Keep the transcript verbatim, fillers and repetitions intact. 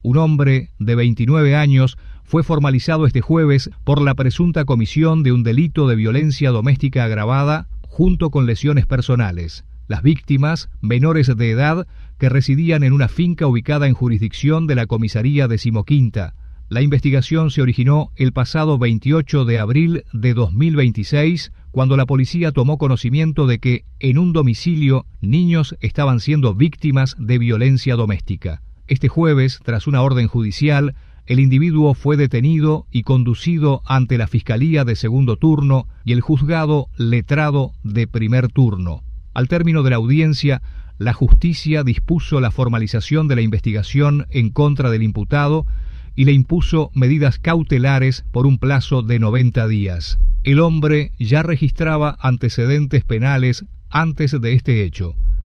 Un hombre de veintinueve años fue formalizado este jueves por la presunta comisión de un delito de violencia doméstica agravada junto con lesiones personales. Las víctimas, menores de edad, que residían en una finca ubicada en jurisdicción de la Comisaría Decimoquinta. La investigación se originó el pasado veintiocho de abril de dos mil veintiséis, cuando la policía tomó conocimiento de que en un domicilio niños estaban siendo víctimas de violencia doméstica. Este jueves, tras una orden judicial, el individuo fue detenido y conducido ante la Fiscalía de segundo turno y el juzgado letrado de primer turno. Al término de la audiencia, la justicia dispuso la formalización de la investigación en contra del imputado y le impuso medidas cautelares por un plazo de noventa días. El hombre ya registraba antecedentes penales antes de este hecho.